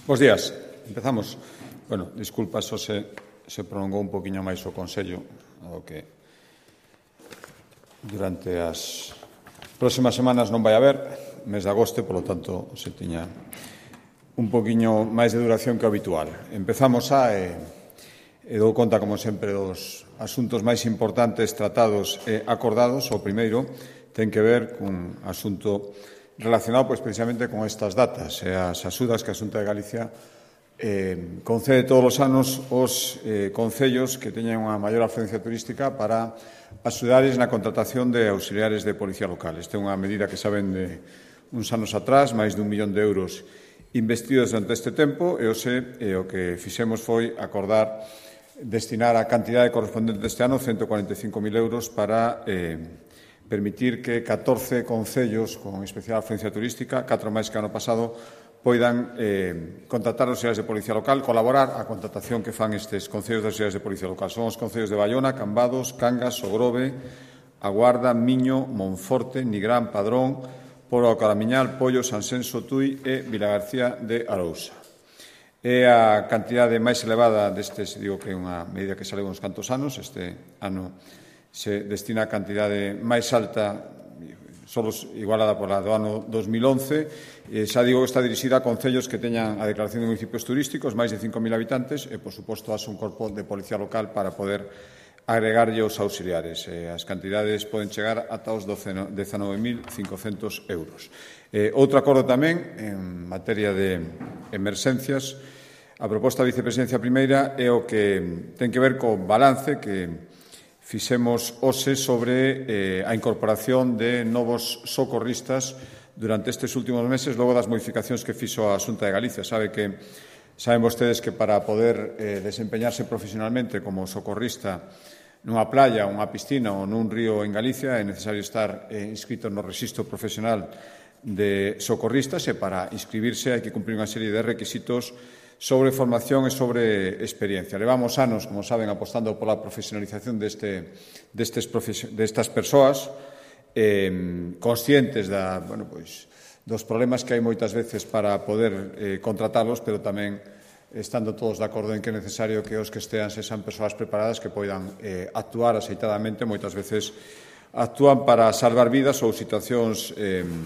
Bos días. Empezamos. Bueno, disculpa, só se prolongou un poquinho máis o Consello, o que durante as próximas semanas non vai haber, mes de agosto, polo tanto, se tiña un poquinho máis de duración que o habitual. Empezamos e dou conta, como sempre, dos asuntos máis importantes tratados e acordados. O primeiro ten que ver cun asunto relacionado precisamente con estas datas e as axudas que a Xunta de Galicia concede todos os anos aos concellos que teñen unha maior afluencia turística para axudares na contratación de auxiliares de policía local. Esta é unha medida que saben de uns anos atrás, máis de 1 millón de euros investidos durante este tempo, e o que fixemos foi acordar destinar a cantidade correspondente deste ano, 145.000 euros, para permitir que 14 concellos con especial afluencia turística, 4 máis que ano pasado, poidan contratar auxiliares de policía local, colaborar a contratación que fan estes concellos de auxiliares de policía local. Son os concellos de Baiona, Cambados, Cangas, Sogrove, A Guarda, Miño, Monforte, Nigrán, Padrón, Polo do Caramiñal, Pollo, Sansenso, Tui e Vilagarcía de Arousa. É a cantidade máis elevada destes, digo que é unha medida que saleu uns cantos anos. Este ano se destina a cantidade máis alta, só igualada pola do ano 2011. Xa digo que está dirixida a concellos que teñan a declaración de municipios turísticos, máis de 5.000 habitantes, e, por suposto, hace un corpo de policía local para poder agregarlle os auxiliares. As cantidades poden chegar ata os 19.500 euros. Outro acordo tamén, en materia de emerxencias, a proposta da vicepresidencia primeira é o que ten que ver co balance que fixemos hoxe sobre a incorporación de novos socorristas durante estes últimos meses, logo das modificacións que fixo a Xunta de Galicia. Saben vostedes que para poder desempeñarse profesionalmente como socorrista nunha playa, unha piscina ou nun río en Galicia é necesario estar inscrito no rexistro profesional de socorristas, e para inscribirse hai que cumprir unha serie de requisitos sobre formación e sobre experiencia. Levamos anos, como saben, apostando pola profesionalización destas persoas, conscientes dos problemas que hai moitas veces para poder contratalos, pero tamén estando todos de acordo en que é necesario que os que estean sexan persoas preparadas que poidan actuar axeitadamente. Moitas veces actúan para salvar vidas ou situacións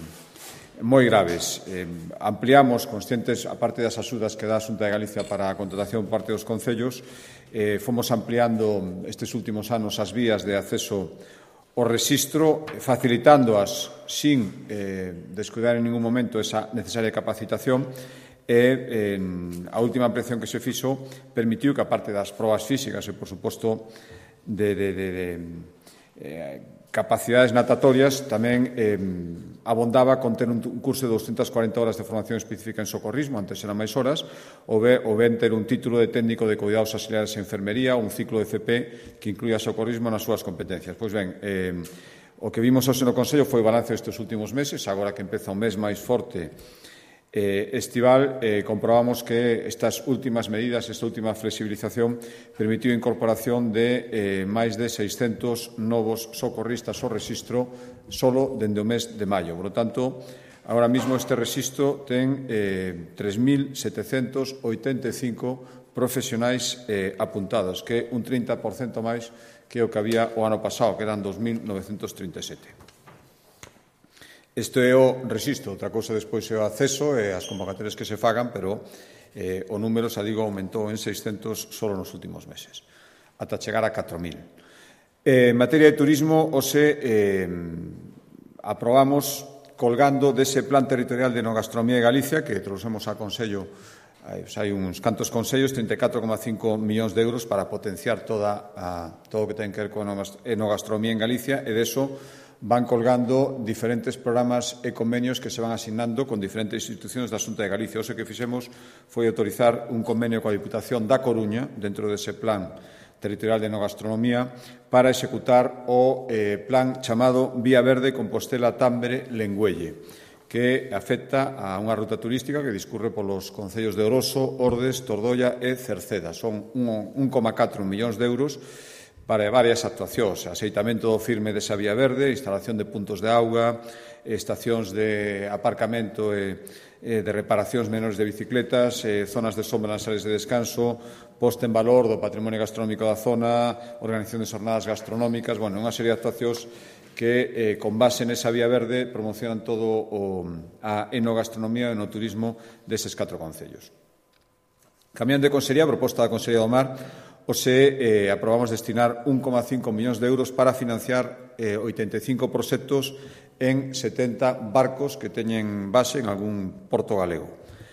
moi graves. Ampliamos, conscientes, a parte das axudas que dá a Xunta de Galicia para a contratación por parte dos concellos, fomos ampliando estes últimos anos as vías de acceso ao rexistro, facilitándoas sin descuidar en ningún momento esa necesaria capacitación. E a última ampliación que se fixo permitiu que, a parte das probas físicas e, por suposto, de capacidades natatorias, tamén abondaba con ter un curso de 240 horas de formación específica en socorrismo, antes eran máis horas, ou ben ter un título de técnico de cuidados auxiliares en enfermería, un ciclo de FP que incluía socorrismo nas súas competencias. Pois ben, o que vimos hoxe no Consello foi o balance destes últimos meses. Agora que empeza un mes máis forte estival, comprobamos que estas últimas medidas, esta última flexibilización, permitiu a incorporación de máis de 600 novos socorristas ao rexistro solo dende o mes de maio. Por lo tanto, agora mesmo este rexistro ten 3.785 profesionais apuntados, que é un 30% máis que o que había o ano pasado, que eran 2.937. Isto é o rexistro. Outra cousa despois é o acceso e as convocatorias que se fagan, pero o número, xa digo, aumentou en 600 só nos últimos meses, ata chegar a 4.000. En materia de turismo, hoxe aprobamos, colgando dese plan territorial de enogastronomía de Galicia, que trouxemos a Consello, hai uns cantos consellos, 34,5 millóns de euros para potenciar todo o que ten que ver con enogastronomía en Galicia, e deso van colgando diferentes programas e convenios que se van asignando con diferentes institucións da Xunta de Galicia. O que fixemos foi autorizar un convenio coa Diputación da Coruña, dentro dese plan territorial de enogastronomía, para executar o plan chamado Vía Verde Compostela-Tambre-Lengüelle, que afecta a unha ruta turística que discurre polos concellos de Oroso, Ordes, Tordoia e Cerceda. Son 1,4 millóns de euros para varias actuacións: axeitamento do firme desa vía verde, instalación de puntos de auga, estacións de aparcamento e de reparacións menores de bicicletas, zonas de sombra nas áreas de descanso, posta en valor do patrimonio gastronómico da zona, organización de xornadas gastronómicas, bueno, unha serie de actuacións que, con base nesa vía verde, promocionan todo a enogastronomía e no turismo deses 4 concellos. Cambiando de consellería, a proposta da Consellería do Mar, hoxe aprobamos destinar 1,5 millóns de euros para financiar 85 proxectos en 70 barcos que teñen base en algún porto galego.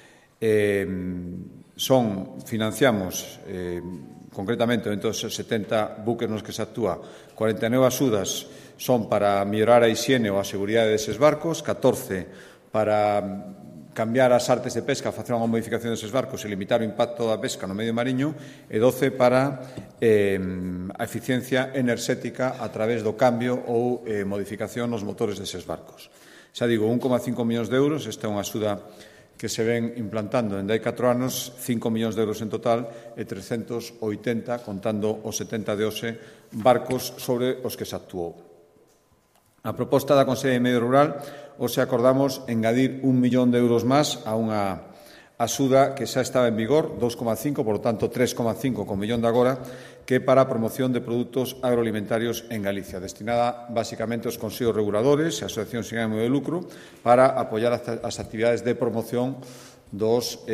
Financiamos, concretamente, dentro dos 70 buques nos que se actúa, 49 axudas son para mellorar a hixiene ou a seguridade deses barcos, 14 para cambiar as artes de pesca, facer unha modificación deses barcos e limitar o impacto da pesca no medio mariño, e 12 para a eficiencia enerxética a través do cambio ou modificación nos motores deses barcos. Xa digo, 1,5 millóns de euros, esta é unha axuda que se ven implantando en 4 anos, 5 millóns de euros en total e 380, contando os 70 de hoxe, barcos sobre os que se actuou. A proposta da Consellería de Medio Rural, hoxe acordamos engadir 1 millón de euros máis a unha axuda que xa estaba en vigor, 2,5, por lo tanto 3,5 con millón de agora, que é para a promoción de produtos agroalimentarios en Galicia, destinada basicamente aos consellos reguladores e asociacións sin ánimo de lucro para apoiar as actividades de promoción dos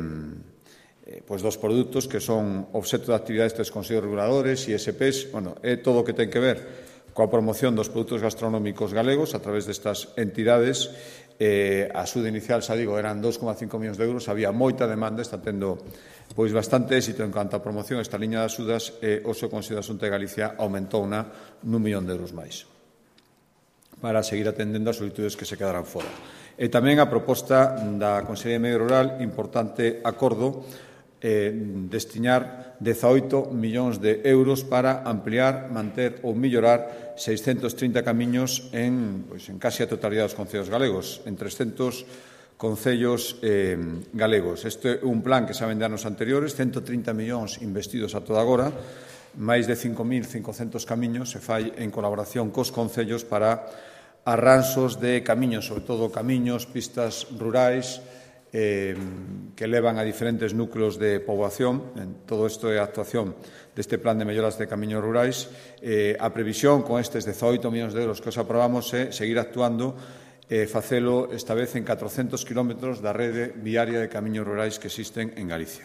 produtos que son obxecto de actividades dos consellos reguladores, ISPs, bueno, é todo o que ten que ver coa promoción dos produtos gastronómicos galegos a través destas entidades. A axuda inicial, xa digo, eran 2,5 millóns de euros, había moita demanda, está tendo bastante éxito en canto a promoción esta liña de axudas, e hoxe o Consello da Xunta de Galicia aumentouna nun millón de euros máis para seguir atendendo as solicitudes que se quedaran fora. E tamén a proposta da Consellería de Medio Rural, importante acordo, destinar 18 millóns de euros para ampliar, manter ou mellorar 630 camiños en case a totalidade dos concellos galegos, en 300 concellos galegos. Este é un plan que saben de anos anteriores, 130 millóns investidos a toda agora, máis de 5.500 camiños se fai en colaboración cos concellos para arranxos de camiños, sobre todo camiños, pistas rurais, que levan a diferentes núcleos de poboación. Todo isto é a actuación deste plan de melloras de camiños rurais. A previsión con estes 18 millóns de euros que os aprobamos é seguir actuando e facelo esta vez en 400 kilómetros da rede viaria de camiños rurais que existen en Galicia.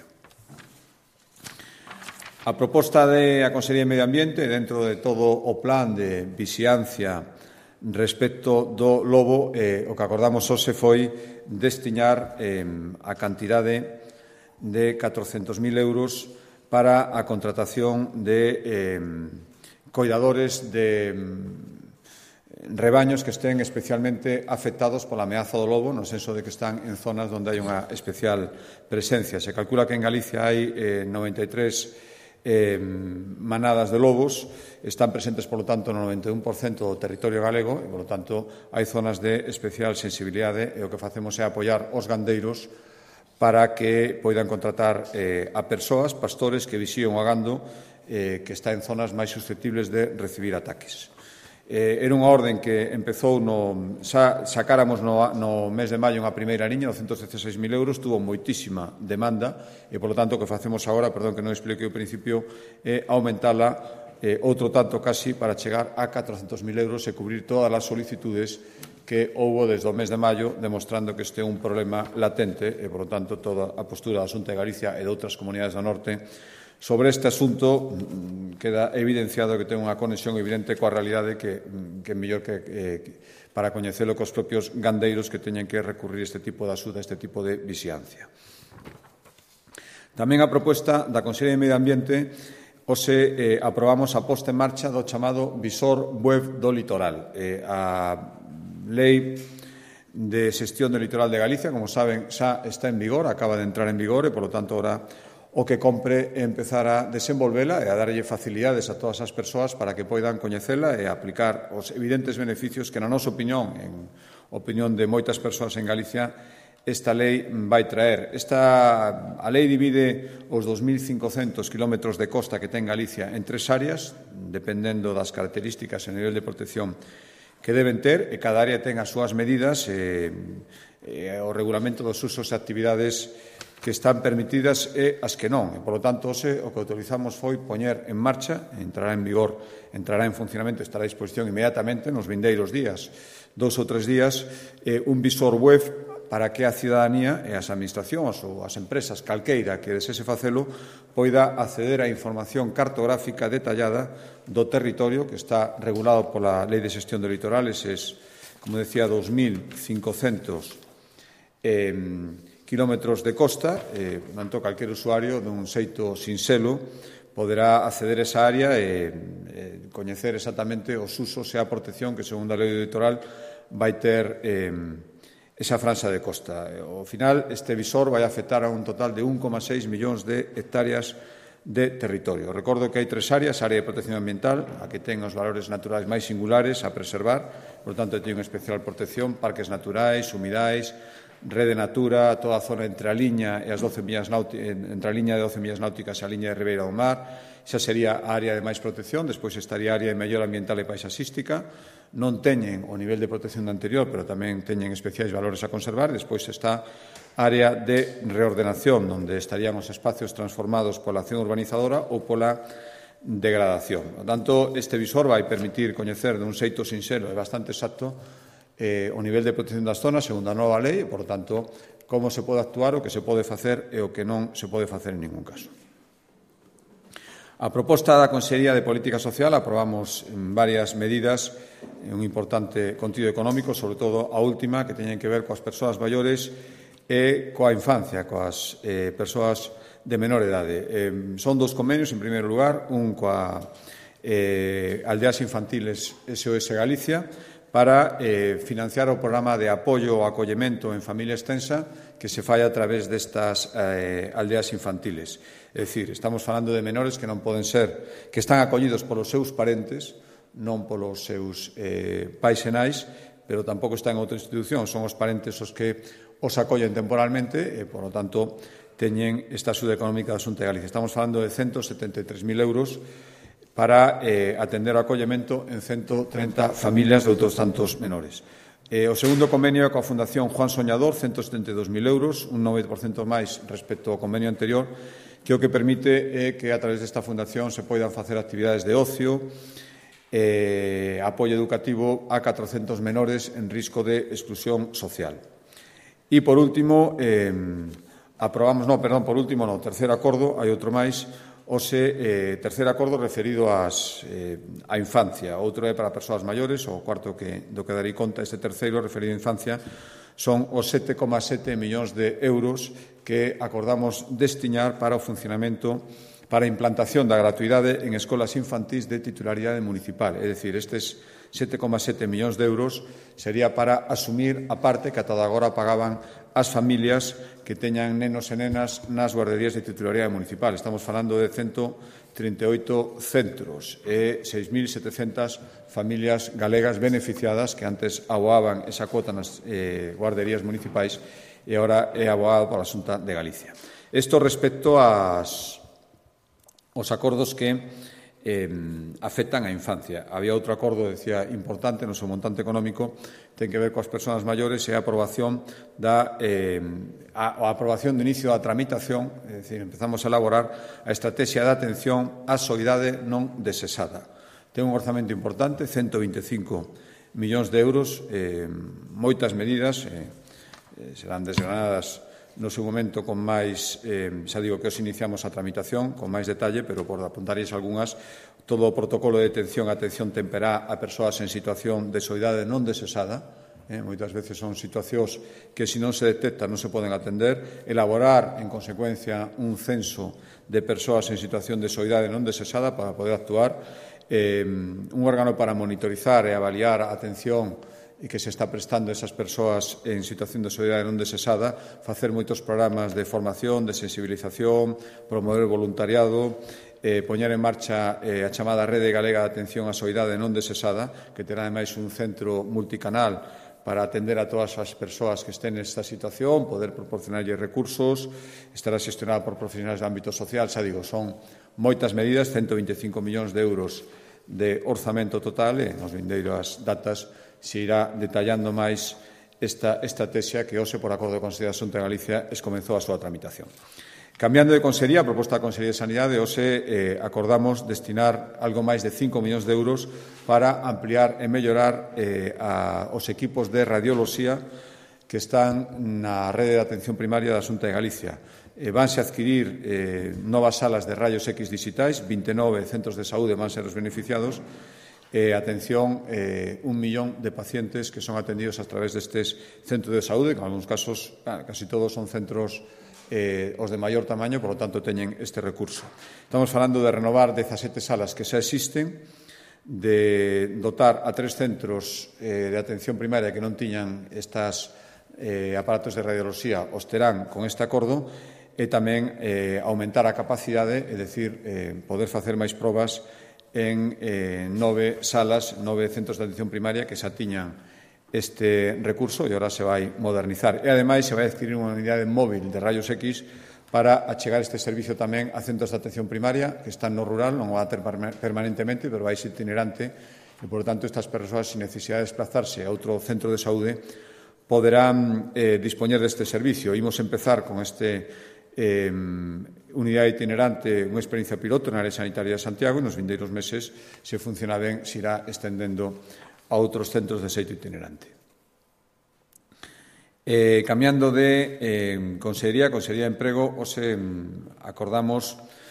A proposta da Consellería de Medio Ambiente, dentro de todo o plan de vixiancia respecto do lobo, o que acordamos hoxe foi destinar a cantidade de 400.000 euros para a contratación de coidadores de rebaños que estén especialmente afectados pola ameaza do lobo, no senso de que están en zonas onde hai unha especial presencia. Se calcula que en Galicia hai 93 manadas de lobos, están presentes, por lo tanto, no 91% do territorio galego e, por lo tanto, hai zonas de especial sensibilidade e o que facemos é apoiar os gandeiros para que poidan contratar a persoas, pastores, que vixían o gando que está en zonas máis susceptibles de recibir ataques. Era unha orden que empezou sacáramos no mes de maio unha primeira liña, 216.000 euros, tuvo moitísima demanda e, polo tanto, o que facemos agora, perdón que non expliquei ao principio, é aumentala outro tanto casi para chegar a 400.000 euros e cubrir todas as solicitudes que houbo desde o mes de maio, demostrando que este é un problema latente e, por lo tanto, toda a postura da Xunta de Galicia e de outras comunidades do norte sobre este asunto queda evidenciado que ten unha conexión evidente coa realidade que é mellor que para coñecelo cos propios gandeiros que teñen que recurrir este tipo de axuda, este tipo de vixiancia. Tamén a proposta da Consellería de Medio Ambiente, hoxe aprobamos a posta en marcha do chamado visor web do litoral. A Lei de Xestión do Litoral de Galicia, como saben, xa está en vigor, acaba de entrar en vigor e, por lo tanto, ahora o que compre é empezar a desenvolvela e a darlle facilidades a todas as persoas para que poidan coñecela e aplicar os evidentes beneficios que, na nosa opinión, en opinión de moitas persoas en Galicia, esta lei vai traer. A lei divide os 2.500 kilómetros de costa que ten Galicia en 3 áreas, dependendo das características e nivel de protección que deben ter, e cada área ten as súas medidas o regulamento dos usos e actividades que están permitidas e as que non. E, polo tanto, o que autorizamos foi poñer en marcha, entrará en vigor, entrará en funcionamento, estará a disposición inmediatamente nos vindeiros días, 2 ou 3 días, un visor web para que a cidadanía e as administracións ou as empresas, calqueira que desese facelo, poida acceder á información cartográfica detallada do territorio que está regulado pola Lei de Xestión do Litoral, eses, como decía, 2.500 kilómetros de costa, tanto calquer usuario dun xeito sinxelo poderá acceder a esa área e coñecer exactamente os usos e a protección que, segundo a Lei do Litoral, vai ter esa franxa de costa. Ao final, este visor vai afectar a un total de 1,6 millóns de hectáreas de territorio. Recordo que hai 3 áreas: a área de protección ambiental, a que ten os valores naturais máis singulares a preservar, por tanto, ten unha especial protección, parques naturais, humidais, rede natura, toda a zona entre a liña e as 12 millas entre a liña de 12 millas náuticas e a liña de ribeira do mar. Xa sería a área de máis protección. Despois estaría a área de mellora ambiental e paisaxística. Non teñen o nivel de protección do anterior, pero tamén teñen especiais valores a conservar. Despois está a área de reordenación, onde estarían os espacios transformados pola acción urbanizadora ou pola degradación. Por tanto, este visor vai permitir coñecer dun xeito sinxelo e bastante exacto o nivel de protección das zonas segundo a nova lei e, por tanto, como se pode actuar, o que se pode facer e o que non se pode facer en ningún caso. A proposta da Consellería de Política Social aprobamos varias medidas, un importante contido económico, sobre todo a última, que teñen que ver coas persoas maiores e coa infancia, coas persoas de menor idade. Son 2 convenios, en primeiro lugar, un coa Aldeas Infantiles SOS Galicia, para financiar o programa de apoio ao acollemento en familia extensa que se fai a través destas aldeas infantiles. É dicir, estamos falando de menores que non poden ser, que están acollidos polos seus parentes, non polos seus pais e nais, pero tampouco están en outra institución, son os parentes os que os acollen temporalmente e, por lo tanto, teñen esta axuda económica da Xunta de Galicia. Estamos falando de 173.000 euros para atender o acollemento en 130 familias de outros tantos menores. O segundo convenio é coa Fundación Juan Soñador, 172.000 euros, un 9% máis respecto ao convenio anterior, que o que permite é que a través desta fundación se poidan facer actividades de ocio, apoio educativo a 400 menores en risco de exclusión social. E, por último, terceiro acordo, hai outro máis, terceiro acordo referido á infancia. Outro é para persoas maiores, o cuarto do que darei conta. Este terceiro, referido á infancia, son os 7,7 millóns de euros que acordamos destinar para o funcionamento, para a implantación da gratuidade en escolas infantís de titularidade municipal. É dicir, estes 7,7 millóns de euros sería para asumir a parte que ata agora pagaban as familias que teñan nenos e nenas nas guarderías de titularidade municipal. Estamos falando de 138 centros e 6.700 familias galegas beneficiadas que antes aboaban esa cuota nas guarderías municipais e agora é aboado pola Xunta de Galicia. Isto respecto aos acordos que afectan a infancia. Había outro acordo, decía, importante no seu montante económico, ten que ver coas persoas maiores e a aprobación do inicio da tramitación, é dicir, empezamos a elaborar a estrategia de atención á soidade non desexada. Ten un orzamento importante, 125 millóns de euros, moitas medidas, serán desgranadas no seu momento con máis, xa digo que os iniciamos a tramitación, con máis detalle, pero por apuntarlles algunhas, todo o protocolo de detención e atención temperá a persoas en situación de soidade non desexada, moitas veces son situacións que se non se detectan non se poden atender, elaborar en consecuencia un censo de persoas en situación de soidade non desexada para poder actuar, un órgano para monitorizar e avaliar a atención e que se está prestando a esas persoas en situación de soidade non desexada, facer moitos programas de formación, de sensibilización, promover o voluntariado, poñer en marcha a chamada Rede Galega de Atención á Soidade non desexada, que terá ademais un centro multicanal para atender a todas as persoas que estén nesta situación, poder proporcionarlle recursos, estará xestionada por profesionais de ámbito social, xa digo, son moitas medidas, 125 millóns de euros de orzamento total e nos vindeiras datas se irá detallando máis esta estrategia que hoxe, por acordo do Consello da Xunta de Galicia, comezou a súa tramitación. Cambiando de consellería, a proposta da Consellería de Sanidade, hoxe acordamos destinar algo máis de 5 millóns de euros para ampliar e mellorar os equipos de radioloxía que están na rede de atención primaria da Xunta de Galicia. Vanse adquirir novas salas de rayos X digitais, 29 centros de saúde van ser os beneficiados, atención, 1 millón de pacientes que son atendidos a través destes centros de saúde, que en algúns casos, casi todos son centros os de maior tamaño, por lo tanto, teñen este recurso. Estamos falando de renovar 17 salas que xa existen, de dotar a 3 centros de atención primaria que non tiñan estes aparatos de radioloxía, os terán con este acordo, e tamén aumentar a capacidade, é dicir, poder facer máis probas en 9 salas, 9 centros de atención primaria que xa tiñan este recurso e agora se vai modernizar. E, ademais, se vai adquirir unha unidade móvil de rayos X para achegar este servicio tamén a centros de atención primaria que están no rural, non o va a ter permanentemente, pero vai ser itinerante e, por tanto, estas persoas, sin necesidade de desplazarse a outro centro de saúde, poderán dispoñer deste servicio. Imos empezar con este unidade itinerante, unha experiencia piloto na área sanitaria de Santiago, e nos vindeiros meses, se funciona ben, se irá estendendo a outros centros de xeito itinerante. Cambiando de Consellería de Emprego, hoxe acordamos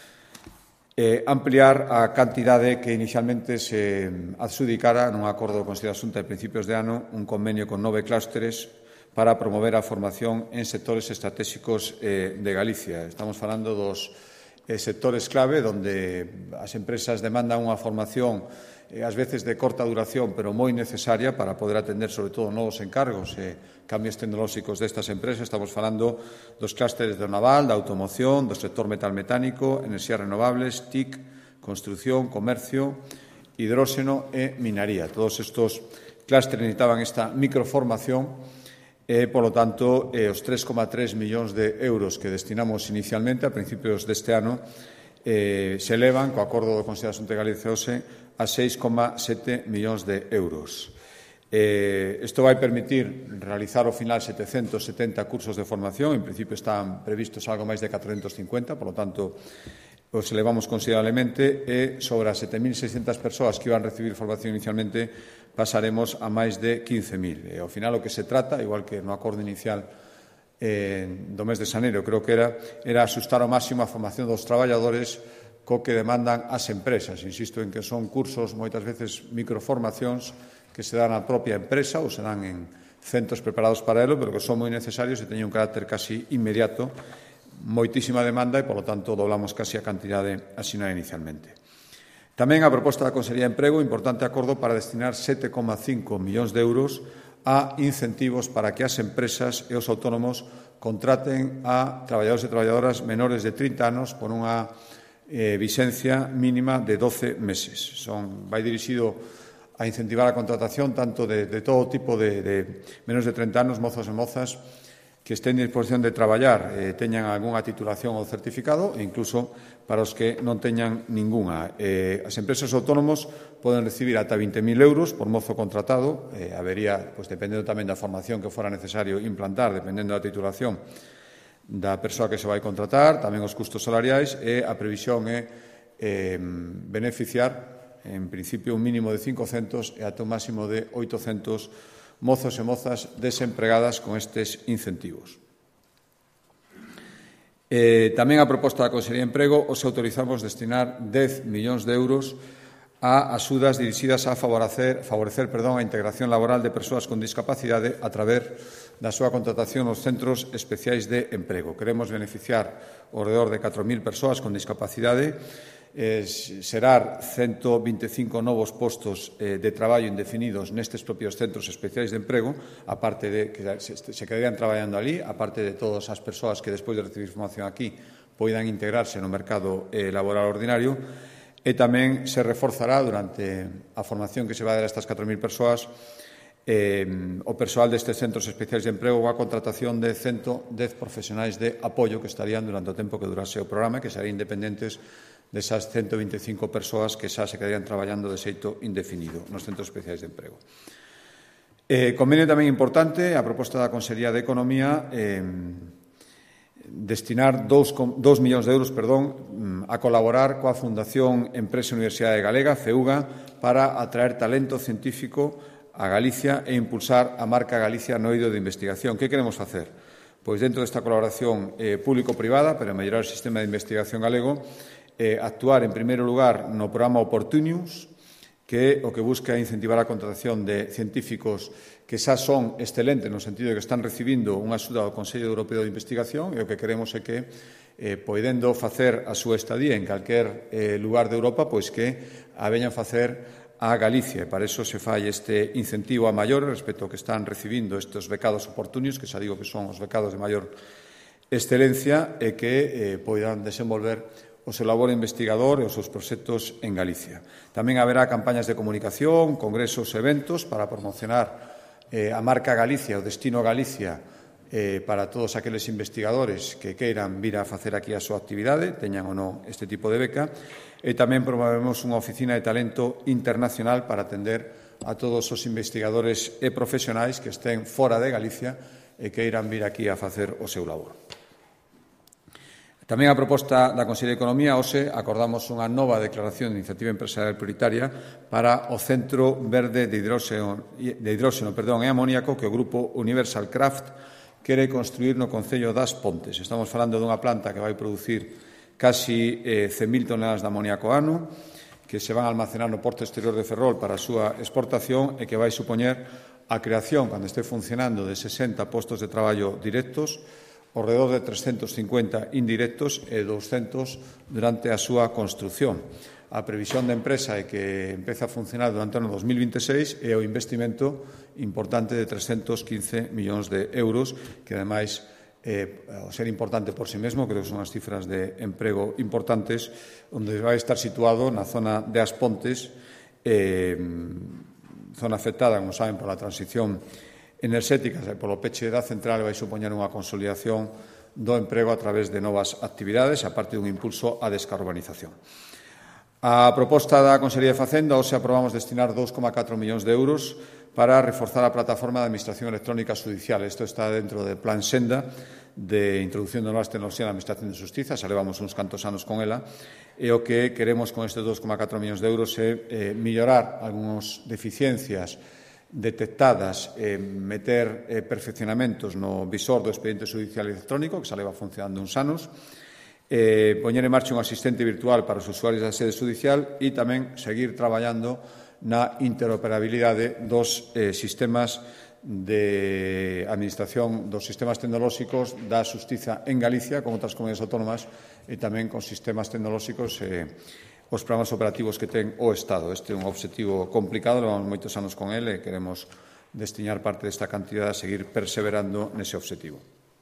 ampliar a cantidade que inicialmente se adxudicara nun acordo do Consello da Xunta de principios de ano, un convenio con 9 clústeres para promover a formación en sectores estratégicos de Galicia. Estamos falando dos sectores clave onde as empresas demandan unha formación ás veces de corta duración, pero moi necesaria para poder atender, sobre todo, novos encargos e cambios tecnolóxicos destas empresas. Estamos falando dos clústeres do naval, da automoción, do sector metalmecánico, enerxías renovables, TIC, construción, comercio, hidróxeno e minaría. Todos estes clústeres necesitaban esta microformación e, polo tanto, os 3,3 millóns de euros que destinamos inicialmente a principios deste ano se elevan, co acordo do Consello da Xunta de Galicia hoxe, a 6,7 millóns de euros. Isto vai permitir realizar ao final 770 cursos de formación, en principio están previstos algo máis de 450, por lo tanto, os elevamos considerablemente e sobre as 7.600 persoas que iban a recibir formación inicialmente pasaremos a máis de 15.000. Ao final o que se trata, igual que no acordo inicial do mes de xaneiro, creo que era asustar ao máximo a formación dos traballadores co que demandan as empresas. Insisto en que son cursos, moitas veces, microformacións que se dan á propia empresa ou se dan en centros preparados para elo, pero que son moi necesarios e teñen un carácter casi inmediato, moitísima demanda e, polo tanto, doblamos casi a cantidade asinada inicialmente. Tamén a proposta da Consellería de Emprego, importante acordo para destinar 7,5 millóns de euros a incentivos para que as empresas e os autónomos contraten a traballadores e traballadoras menores de 30 anos por unha vixencia mínima de 12 meses. Vai dirixido a incentivar a contratación tanto de todo tipo de menores de 30 anos, mozos e mozas, que estén en disposición de traballar, teñan algunha titulación ou certificado, e incluso para os que non teñan ningunha. As empresas autónomos poden recibir ata 20.000 euros por mozo contratado, habería, dependendo tamén da formación que fora necesario implantar, dependendo da titulación da persoa que se vai contratar, tamén os custos salariais, e a previsión é beneficiar, en principio, un mínimo de 500 e ata un máximo de 800 mozos e mozas desempregadas con estes incentivos. Tamén a proposta da Consellería de Emprego os autorizamos destinar 10 millóns de euros a axudas dirixidas a favorecer a integración laboral de persoas con discapacidade a través da súa contratación nos centros especiais de emprego. Queremos beneficiar ao redor de 4.000 persoas con discapacidade, xerar 125 novos postos de traballo indefinidos nestes propios centros especiais de emprego, aparte de que se quedarían traballando ali, aparte de todas as persoas que despois de recibir formación aquí poidan integrarse no mercado laboral ordinario, e tamén se reforzará durante a formación que se vai dar a estas 4.000 persoas o persoal destes centros especiais de emprego ou a contratación de 110 profesionais de apoio que estarían durante o tempo que durase o programa, que serían independentes desas 125 persoas que xa se quedarían traballando de xeito indefinido nos centros especiais de emprego. Convenio tamén importante, a proposta da Consellería de Economía, destinar 2 millóns de euros a colaborar coa Fundación Empresa e Universidade Galega, FEUGA, para atraer talento científico a Galicia e impulsar a marca Galicia no eido de investigación. Que queremos facer? Pois dentro desta colaboración público-privada para mellorar o sistema de investigación galego, actuar en primeiro lugar no programa Opportunius, que o que busca é incentivar a contratación de científicos que xa son excelentes no sentido de que están recibindo unha axuda do Consello Europeo de Investigación e o que queremos é que, podendo facer a súa estadía en calquer lugar de Europa, pois que a veñan facer a Galicia. E para iso se fai este incentivo a maiores respecto ao que están recibindo estes becados oportunios, que xa digo que son os becados de maior excelencia e que poidan desenvolver o seu labor investigador e os seus proxectos en Galicia. Tamén haberá campañas de comunicación, congresos e eventos para promocionar a marca Galicia, o destino Galicia, para todos aqueles investigadores que queiran vir a facer aquí a súa actividade, teñan ou non este tipo de beca, e tamén promovemos unha oficina de talento internacional para atender a todos os investigadores e profesionais que estén fora de Galicia e que irán vir aquí a facer o seu labor. Tamén a proposta da Consellería de Economía, hoxe acordamos unha nova declaración de iniciativa empresarial prioritaria para o Centro Verde de hidróxeno e amoníaco que o Grupo Universal Craft quere construir no Concello das Pontes. Estamos falando dunha planta que vai producir casi 100.000 toneladas de amoníaco ano, que se van a almacenar no porto exterior de Ferrol para a súa exportación e que vai supoñer a creación, cando este funcionando, de 60 postos de traballo directos, ao redor de 350 indirectos e 200 durante a súa construción. A previsión da empresa é que empece a funcionar durante o ano 2026 e o investimento importante de 315 millóns de euros, que ademais, ao ser importante por si mesmo, creo que son as cifras de emprego importantes, onde vai estar situado na zona de As Pontes, zona afectada, como saben, pola transición enerxéticas e polo peche da central vai supoñer unha consolidación do emprego a través de novas actividades, a parte dun impulso á descarbonización. A proposta da Consellería de Facenda, hoxe aprobamos destinar 2,4 millóns de euros para reforzar a plataforma de administración electrónica judicial. Isto está dentro do Plan Senda de introducción de novas tecnoloxías na Administración de Xustiza, xa levamos uns cantos anos con ela, e o que queremos con estes 2,4 millóns de euros é mellorar algunhas deficiencias detectadas, meter perfeccionamentos no visor do expediente judicial electrónico, que xa leva funcionando uns anos, poñer en marcha un asistente virtual para os usuarios da sede judicial e tamén seguir traballando na interoperabilidade dos sistemas de administración dos sistemas tecnolóxicos da Xustiza en Galicia con outras comunidades autónomas e tamén con sistemas tecnolóxicos os programas operativos que ten o Estado. Este é un obxectivo complicado, levamos moitos anos con ele e queremos destinar parte desta cantidad a seguir perseverando nese obxectivo.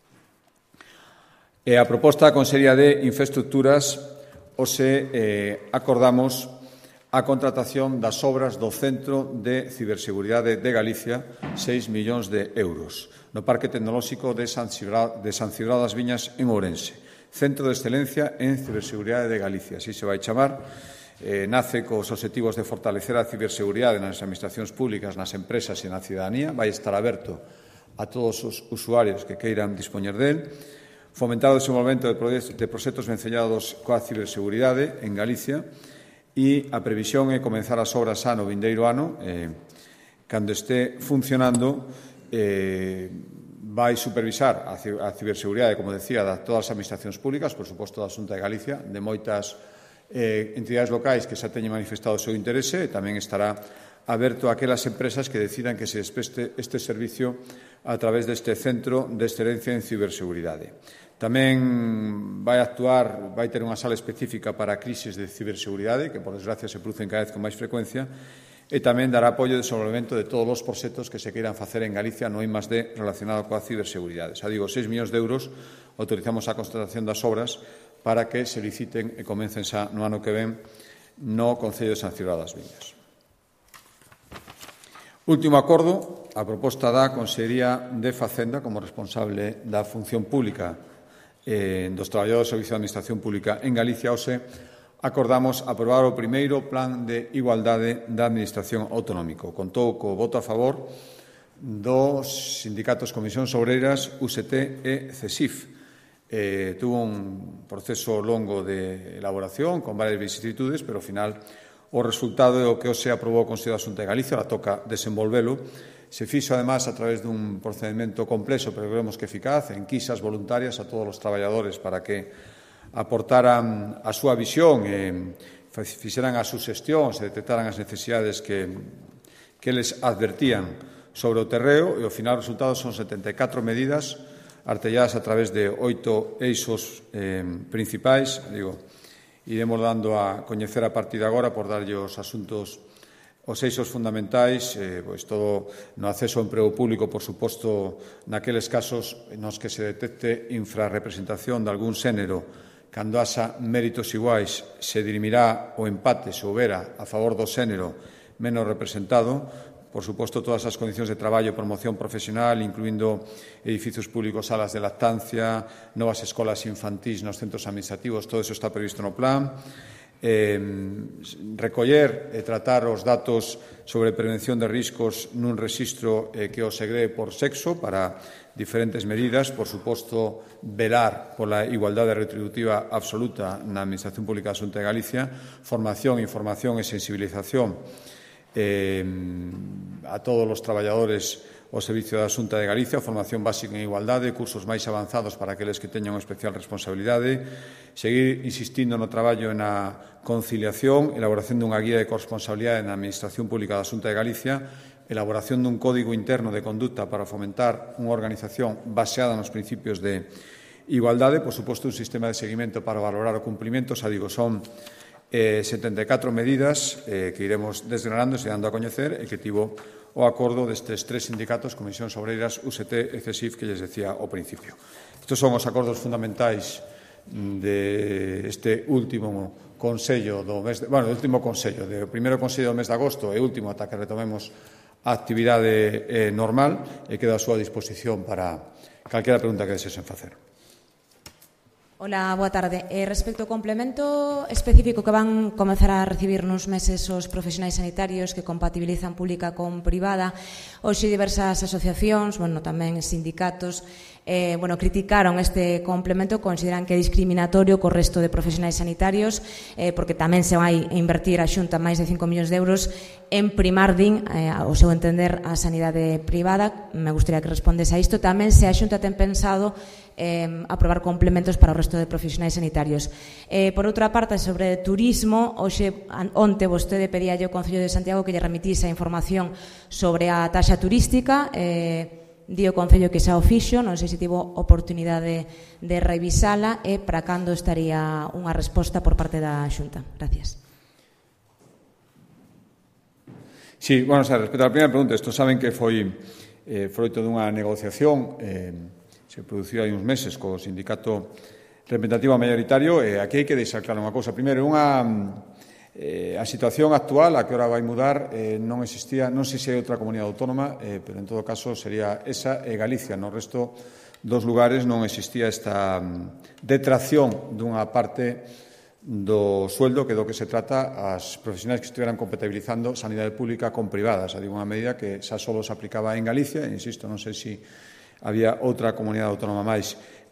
E a proposta da Consellería de Infraestructuras, hoxe acordamos a contratación das obras do Centro de Ciberseguridade de Galicia, 6 millóns de euros, no Parque Tecnolóxico de San Cibrao das Viñas en Ourense. Centro de Excelencia en Ciberseguridade de Galicia, así se vai chamar. Nace cos obxectivos de fortalecer a ciberseguridade nas administracións públicas, nas empresas e na cidadanía. Vai estar aberto a todos os usuarios que queiran dispoñer del. Fomentar o desenvolvemento de proxectos vencellados coa ciberseguridade en Galicia e a previsión é comenzar as obras xa no vindeiro ano, cando este funcionando, vai supervisar a ciberseguridade, como decía, de todas as administracións públicas, por suposto da Xunta de Galicia, de moitas entidades locais que xa teñen manifestado o seu interese, e tamén estará aberto a aquelas empresas que decidan que se despreste este servicio a través deste Centro de Excelencia en Ciberseguridade. Tamén vai ter unha sala específica para crises de ciberseguridade, que, por desgracia, se producen cada vez con máis frecuencia, e tamén dará apoio ao desenvolvemento de todos os proxectos que se queiran facer en Galicia no I+D relacionado coa ciberseguridade. Xa digo, 6 millóns de euros, autorizamos a contratación das obras para que se liciten e comecen xa no ano que ven no Concello de San Cibrao das Viñas. Último acordo, a proposta da Consellería de Facenda como responsable da función pública dos traballadores do Servicio de Administración Pública en Galicia. Hoxe acordamos aprobar o primeiro Plan de Igualdade da Administración Autonómico. Contou co voto a favor dos sindicatos Comisións Obreiras, UST e CESIF. Tuvo un proceso longo de elaboración con varias vicisitudes, pero ao final o resultado é o que hoxe aprobou o Consello da Xunta de Galicia, ahora toca desenvolvelo. Se fixo, además, a través dun procedimento complexo, pero creemos que eficaz, enquisas voluntarias a todos os traballadores para que aportaran a súa visión e fixeran as suxestións e detectaran as necesidades que eles advertían sobre o terreo, e ao final os resultados son 74 medidas artelladas a través de 8 eixos principais. Iremos dando a coñecer a partir de agora, por darlle os asuntos, os eixos fundamentais, todo no acceso ao emprego público, por suposto, naqueles casos nos que se detecte infrarrepresentación de algún xénero. Cando haxa méritos iguais, se dirimirá o empate se houbera a favor do xénero menos representado. Por suposto, todas as condicións de traballo e promoción profesional, incluindo edificios públicos, salas de lactancia, novas escolas infantís nos centros administrativos, todo iso está previsto no plan. Recoller e tratar os datos sobre prevención de riscos nun rexistro que os segree por sexo para diferentes medidas, por suposto, velar pola igualdade retributiva absoluta na Administración Pública da Xunta de Galicia, formación, información e sensibilización a todos os traballadores ao servicio da Xunta de Galicia, formación básica en igualdade, cursos máis avanzados para aqueles que teñan unha especial responsabilidade, seguir insistindo no traballo e na conciliación, elaboración dunha guía de corresponsabilidade na Administración Pública da Xunta de Galicia, elaboración dun código interno de conduta para fomentar unha organización baseada nos principios de igualdade, por suposto, un sistema de seguimento para valorar o cumprimento. Son 74 medidas que iremos desgranando e dando a coñecer e que tivo o acordo destes tres sindicatos, Comisións Obreiras, UST e CESIF, que lles decía ao principio. Estes son os acordos fundamentais deste último Consello do mes, do último Consello, do primeiro Consello do mes de agosto e último ata que retomemos a actividade normal, e quedo a súa disposición para calquera pregunta que desexen facer. Ola, boa tarde. Respecto ao complemento específico que van comezar a recibir nos meses os profesionais sanitarios que compatibilizan pública con privada, hoxe diversas asociacións, tamén sindicatos, criticaron este complemento, consideran que é discriminatorio co resto de profesionais sanitarios, porque tamén se vai invertir a Xunta máis de 5 millóns de euros en primar, ao seu entender, a sanidade privada. Me gustaría que respondese a isto. Tamén se a Xunta ten pensado aprobar complementos para o resto de profesionais sanitarios. Por outra parte, sobre turismo, onte vostede pedía ao Concello de Santiago que lle remitise a información sobre a taxa turística. Di o Concello que xa o fixo, non sei se tivo oportunidade de revisala e para cando estaría unha resposta por parte da Xunta. Gracias. Sí, respecto á primeira pregunta, isto saben que foi froito dunha negociación se produciu hai uns meses co sindicato representativo mayoritario, e aquí hai que deixar claro unha cousa. Primeiro, a situación actual, a que ora vai mudar, non existía, non sei se hai outra comunidade autónoma, pero en todo caso sería esa e Galicia. No resto dos lugares non existía esta detracción dunha parte do sueldo, que do que se trata as profesionais que estiveran compatibilizando sanidade pública con privada. Unha medida que xa só se aplicaba en Galicia, e insisto, non sei se había outra comunidade autónoma máis.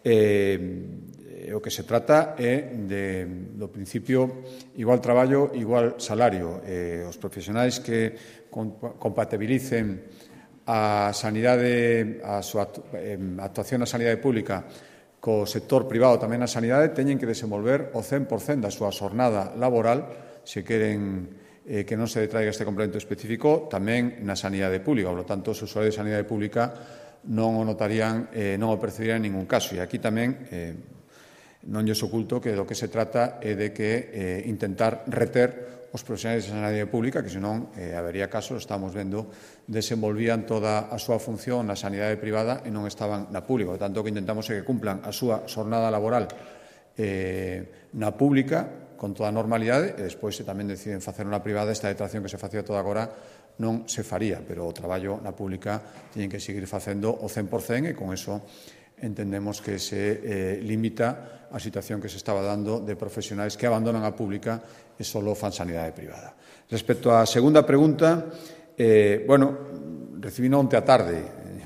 O que se trata é do principio igual traballo, igual salario. Os profesionais que compatibilicen a sanidade, a súa actuación na sanidade pública co sector privado tamén na sanidade, teñen que desenvolver o 100% da súa xornada laboral, se queren que non se detraiga este complemento específico, tamén na sanidade pública. Por lo tanto, os usuarios de sanidade pública non o notarían, non o percibirían en ningún caso. E aquí tamén non lles oculto que do que se trata é de que intentar reter os profesionais de sanidade pública, que senón habería casos, estamos vendo, desenvolvían toda a súa función na sanidade privada e non estaban na pública. Por tanto, o que intentamos é que cumplan a súa xornada laboral na pública con toda a normalidade, e despois, se tamén deciden facer unha privada, esta detracción que se facía toda agora non se faría, pero o traballo na pública teñen que seguir facendo o 100%, e con eso entendemos que se limita a situación que se estaba dando de profesionais que abandonan a pública e só fan sanidade privada. Respecto á segunda pregunta, recibí onte a tarde,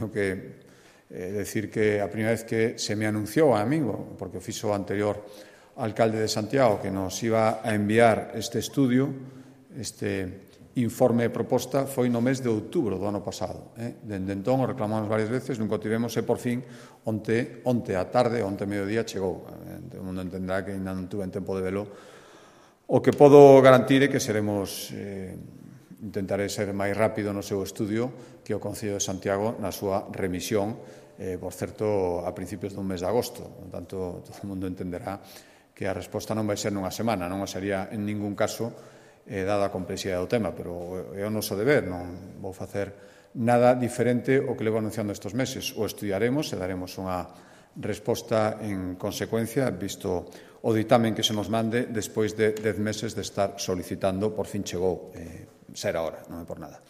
decir que a primeira vez que se me anunciou a mí, porque o fixo o anterior alcalde de Santiago, que nos iba a enviar este estudio, este informe de proposta, foi no mes de outubro do ano pasado. Dende entón, o reclamamos varias veces, nunca o tivemos, e por fin, onte a tarde, onte a mediodía, chegou. O mundo entenderá que ainda non tuve tempo de velo. O que podo garantir é que seremos, intentaré ser máis rápido no seu estudio que o Concello de Santiago na súa remisión, por certo, a principios dun mes de agosto. Por tanto, todo o mundo entenderá que a resposta non vai ser nunha semana, non o sería en ningún caso, dada a complexidade do tema, pero é o noso deber, non vou facer nada diferente ao que levo anunciando estes meses. O estudiaremos e daremos unha resposta en consecuencia, visto o ditamen que se nos mande despois de 10 meses de estar solicitando, por fin chegou, ser a hora, non é por nada.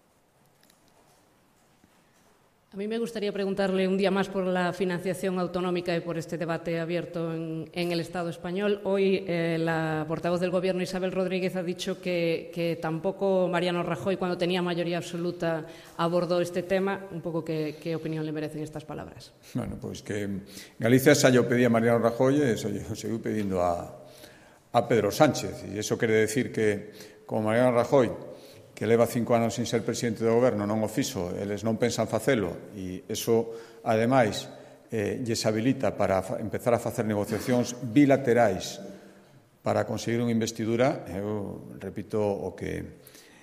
A mí me gustaría preguntarle un día más por la financiación autonómica y por este debate abierto en el Estado español. Hoy la portavoz del Gobierno, Isabel Rodríguez, ha dicho que tampoco Mariano Rajoy, cuando tenía mayoría absoluta, abordó este tema. Un poco qué opinión le merecen estas palabras. Bueno, pues que Galicia xa yo pedía a Mariano Rajoy e xa yo seguiu pedindo a Pedro Sánchez. E iso quere decir que, como Mariano Rajoy, que leva 5 anos sin ser presidente do Goberno, non o fixo, eles non pensan facelo, e iso, ademais, lles habilita para empezar a facer negociacións bilaterais para conseguir unha investidura. Eu repito o que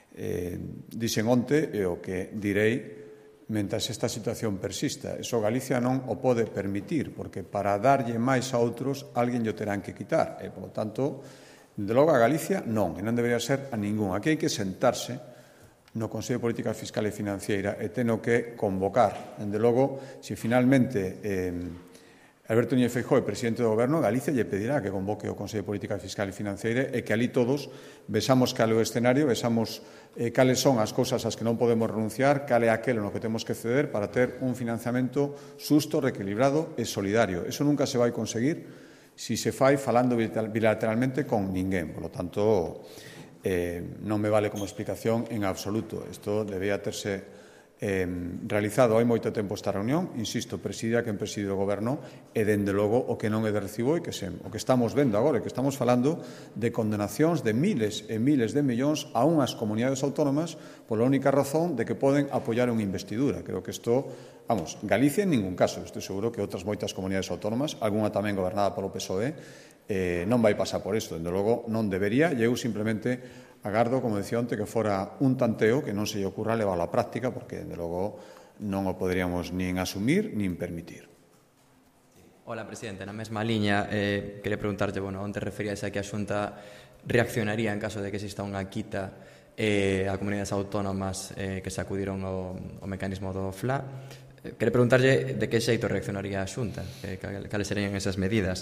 dixen onte e o que direi mentras esta situación persista. Eso Galicia non o pode permitir, porque para darlle máis a outros, alguén lle terán que quitar. E, polo tanto, de logo a Galicia non, e non debería ser a ningún. Aquí hai que sentarse no Consello de Política Fiscal e Financiera e teno que convocar. Dende logo, se finalmente Alberto Núñez Feijóo é presidente do Goberno, Galicia lle pedirá que convoque o Consello de Política Fiscal e Financiera e que ali todos vexamos cal é o escenario, vexamos cales son as cousas ás que non podemos renunciar, cal é aquelo no que temos que ceder para ter un financiamento xusto, reequilibrado e solidario. Eso nunca se vai conseguir si se fai falando bilateralmente con ninguén. Por lo tanto, non me vale como explicación en absoluto. Isto debía terse realizado hai moito tempo esta reunión, insisto, presidida quen preside o Goberno, e dende logo o que non é de recibo e o que estamos vendo agora, que estamos falando de condenacións de miles e miles de millóns a unhas comunidades autónomas pola única razón de que poden apoiar unha investidura. Creo que isto, vamos, Galicia en ningún caso, estou seguro que outras moitas comunidades autónomas, algunha tamén gobernada polo PSOE, non vai pasar por isto, dende logo non debería, e eu simplemente agardo, como decía onte, que fora un tanteo que non se lle ocurra levar á práctica, porque, de logo, non o poderíamos nin asumir nin permitir. Hola, presidente. Na mesma liña, quería preguntarlle, onte referíase a que a Xunta reaccionaría en caso de que exista unha quita a comunidades autónomas que se acudiron ao mecanismo do FLA. Quería preguntarlle de que xeito reaccionaría a Xunta, cales serían esas medidas.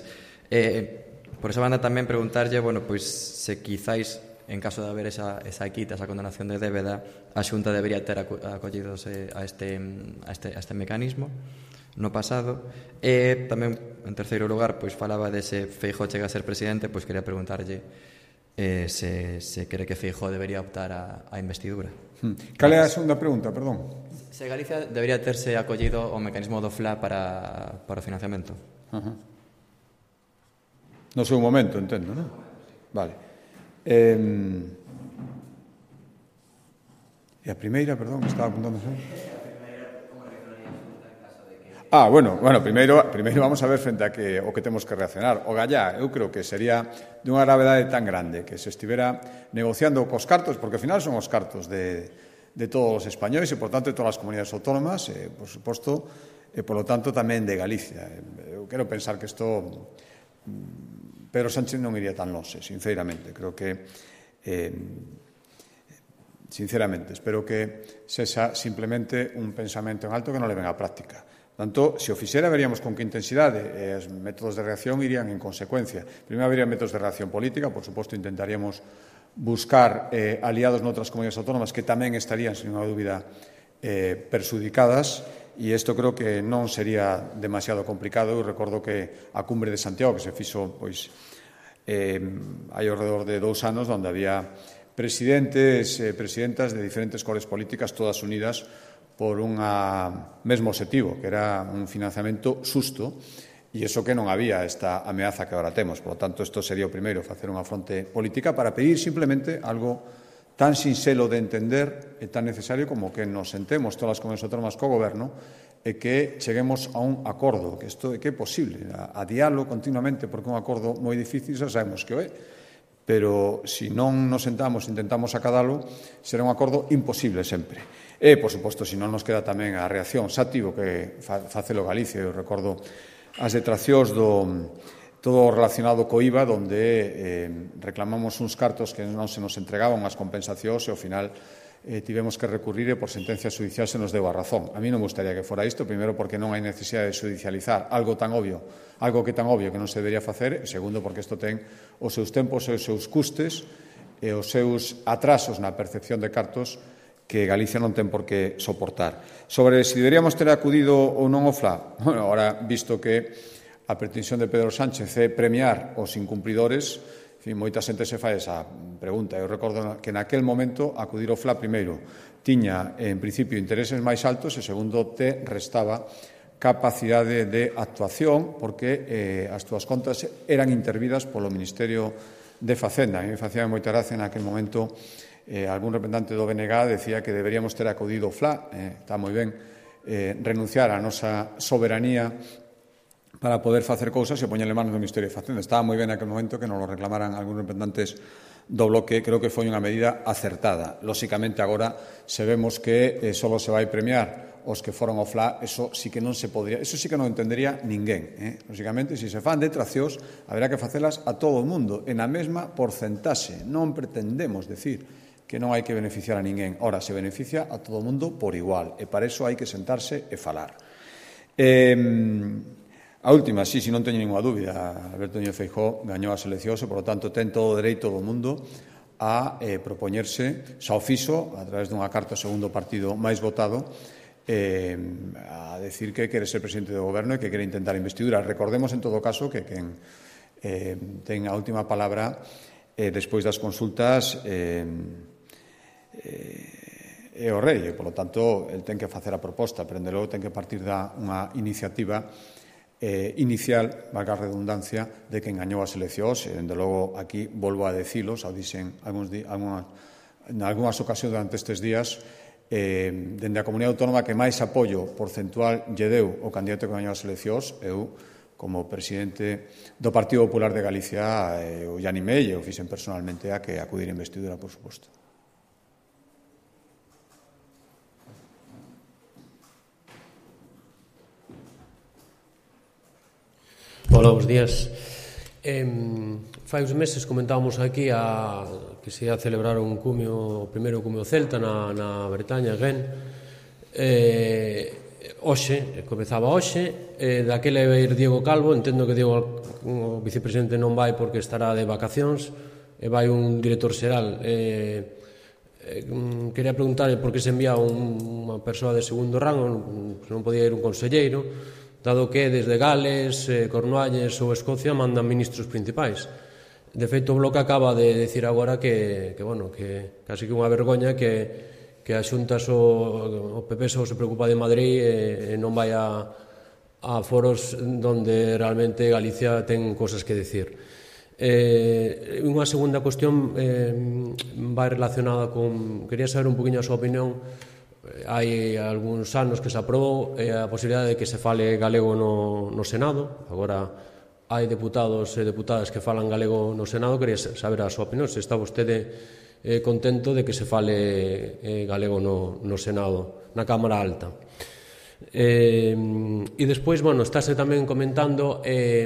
Por esa banda, tamén preguntarlle, pois, se quizáis, en caso de haber esa quita, esa condenación de débeda, a Xunta debería ter acollidos a este mecanismo no pasado. E tamén, en terceiro lugar, pois falaba de se Feijóo chega a ser presidente, pois quería preguntarlle se cree que Feijóo debería optar a investidura. Cal é a segunda pregunta, perdón? Se Galicia debería terse acollido o mecanismo do FLA para o financiamento. No seu momento, entendo, non? Vale. E a primeira, perdón, estaba apuntando. Primeiro vamos a ver frente a o que temos que reaccionar. O gallá, eu creo que sería de unha gravedade tan grande que se estivera negociando cos cartos, porque ao final son os cartos de todos os españoles e, por tanto, de todas as comunidades autónomas, por suposto, e, por lo tanto, tamén de Galicia. Eu quero pensar que isto Pedro Sánchez non iría tan longe, sinceramente. Creo que, sinceramente, espero que sexa simplemente un pensamento en alto que non le ven á práctica. Tanto, se o fixera, veríamos con que intensidade e os métodos de reacción irían en consecuencia. Primeiro, habería métodos de reacción política, por suposto, intentaríamos buscar aliados noutras comunidades autónomas que tamén estarían, sin unha dúbida, persudicadas, e isto creo que non sería demasiado complicado. Eu recordo que a Cumbre de Santiago, que se fixo hai alrededor de 2 anos, onde había presidentes e presidentas de diferentes cores políticas, todas unidas por un mesmo objetivo, que era un financiamento xusto, e iso que non había esta ameaza que agora temos. Por lo tanto, isto sería o primeiro, facer unha fronte política para pedir simplemente algo tan sinxelo de entender e tan necesario como que nos sentemos todas as comunidades autónomas co goberno e que cheguemos a un acordo, que isto é que é posible, a diálogo continuamente, porque un acordo moi difícil xa sabemos que o é, pero se non nos sentamos e intentamos acadalo, será un acordo imposible sempre. E, por suposto, se non nos queda tamén a reacción, xa tivo que facelo Galicia, eu recordo as detraccións do todo relacionado co IVA, onde reclamamos uns cartos que non se nos entregaban as compensacións e, ao final, tivemos que recurrir e, por sentencia judicial, se nos deu a razón. A mí non me gustaría que fora isto, primeiro, porque non hai necesidade de judicializar algo tan obvio, algo que tan obvio que non se debería facer, e, segundo, porque isto ten os seus tempos e os seus custes e os seus atrasos na percepción de cartos que Galicia non ten por que soportar. Sobre se deberíamos ter acudido ou non ao FLA, bueno, ahora, visto que a pretensión de Pedro Sánchez é premiar os incumpridores, en fin, moita xente se fai esa pregunta. Eu recordo que naquel momento acudir ao FLA, primeiro, tiña, en principio, intereses máis altos e, segundo, te restaba capacidade de actuación porque as túas contas eran intervidas polo Ministerio de Facenda. A mí me facía moita gracia naquel momento algún representante do BNG decía que deberíamos ter acudido ao FLA, está moi ben, renunciar á nosa soberanía para poder facer cousas e poñerle manos no Ministerio de Facenda. Estaba moi ben naquel momento que nos lo reclamaran algúns representantes do bloque, creo que foi unha medida acertada. Lóxicamente, agora, se vemos que só se vai premiar os que foron ao FLA, eso sí que non se podría, eso sí que non entendería ninguén. Lóxicamente, se fan detraccións, haberá que facelas a todo o mundo, en a mesma porcentaxe. Non pretendemos decir que non hai que beneficiar a ninguén. Ora, se beneficia a todo o mundo por igual, e para iso hai que sentarse e falar. A última, sí, non teño ninguna dúbida, Alberto Núñez Feijóo gañou as eleccións e, por lo tanto, ten todo o dereito do mundo a propoñerse, xa o fixo, a través dunha carta ao segundo partido máis votado, a decir que quere ser presidente do goberno e que quere intentar investidura. Recordemos, en todo caso, que quen ten a última palabra despois das consultas é o rei, e, polo tanto, el ten que facer a proposta, pero, dende logo, ten que partir da unha iniciativa inicial, valga a redundancia, de quen gañou as eleccións, e, dende logo, aquí volvo a decilo, xa o dixen en algunhas ocasións durante estes días, dende a comunidade autónoma que máis apoio porcentual lle deu o candidato que gañou as eleccións, eu, como presidente do Partido Popular de Galicia, eu lle animei e o fixen personalmente a que acudir a investidura, por suposto. Hola, bons días. Fai uns meses comentábamos aquí que se ia celebrar o primeiro cumio celta na Bretaña, Gen. Comezaba hoxe, daquela ia ir Diego Calvo, entendo que o vicepresidente non vai porque estará de vacacións, e vai un director xeral. Quería preguntarle por que se envía unha persoa de segundo rango, non podía ir un conselleiro, dado que desde Gales, Cornualles ou Escocia mandan ministros principais. De feito, o Bloque acaba de decir agora que casi que unha vergoña que a Xunta o PP só se preocupa de Madrid e non vai a foros onde realmente Galicia ten cosas que decir. Unha segunda cuestión vai relacionada con... Quería saber un poquinho a súa opinión. Hai algúns anos que se aprobou a posibilidade de que se fale galego no Senado. Agora hai deputados e deputadas que falan galego no Senado. Quería saber a súa opinión, se está vostede contento de que se fale galego no Senado, na Cámara Alta. E despois, estáse tamén comentando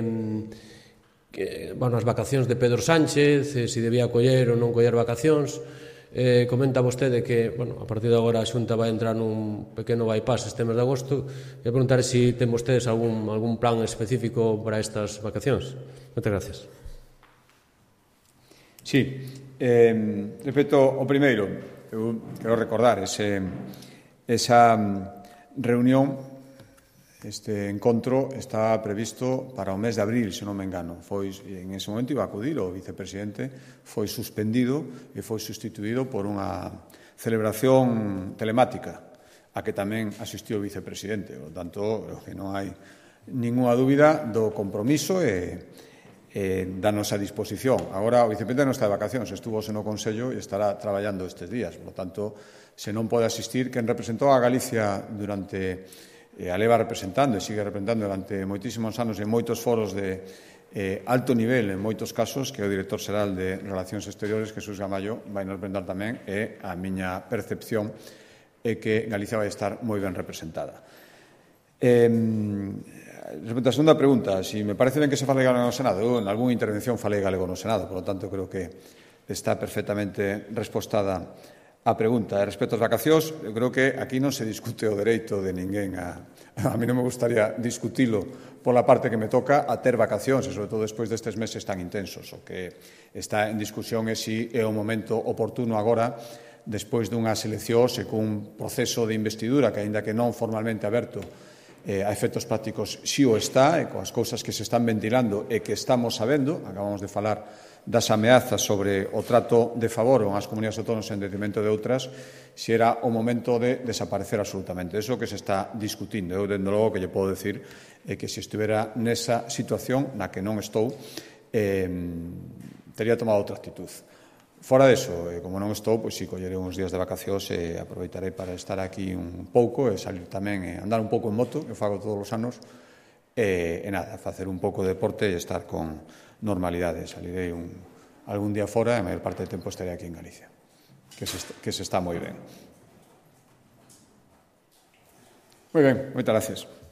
as vacacións de Pedro Sánchez, se debía coller ou non coller vacacións. Comenta vostede que, a partir de agora a Xunta vai entrar nun pequeno bypass este mes de agosto. Queria preguntar se ten vostedes algún plan específico para estas vacacións. Moitas gracias. Sí, respecto ao primeiro, eu quero recordar esa reunión. Este encontro estaba previsto para o mes de abril, se non me engano. En ese momento iba a acudir o vicepresidente, foi suspendido e foi sustituído por unha celebración telemática. a que tamén asistiu o vicepresidente. Por tanto, que non hai ninguna dúbida do compromiso e da nosa disposición. Agora, o vicepresidente non está de vacacións, estuvo no Consello e estará traballando estes días. Por tanto, se non pode asistir, quen representou a Galicia durante, a leva representando e sigue representando durante moitísimos anos en moitos foros de alto nivel, en moitos casos, que é o director xeral de Relacións Exteriores, Jesús Gamallo, vai nos representar tamén, e a miña percepción é que Galicia vai estar moi ben representada. Respecto á segunda pregunta, si me parece ben que se fale galego no Senado, eu en algunha intervención falei galego no Senado, por lo tanto, creo que está perfectamente respostada a pregunta. Respecto ás vacacións, eu creo que aquí non se discute o dereito de ninguén a mí non me gustaría discutilo pola parte que me toca a ter vacacións, e sobre todo despois destes meses tan intensos. O que está en discusión é si é o momento oportuno agora, despois dunhas eleccións e cun proceso de investidura que, aínda que non formalmente aberto, a efectos prácticos si o está, e coas cousas que se están ventilando e que estamos sabendo, acabamos de falar das ameazas sobre o trato de favor unhas comunidades autónomas en detrimento de outras, si era o momento de desaparecer absolutamente. Eso que se está discutindo. Eu, dende logo, que lle podo decir é que se estivera nesa situación na que non estou, teria tomado outra actitud. Fora deso, como non estou, pois si collerei uns días de vacacións e aproveitarei para estar aquí un pouco e salir tamén e andar un pouco en moto, que fago todos os anos, e nada, facer un pouco de deporte e estar con normalidade. Salirei algún día fora e a maior parte do tempo estarei aquí en Galicia, que se está moi ben. Moi ben, moitas gracias.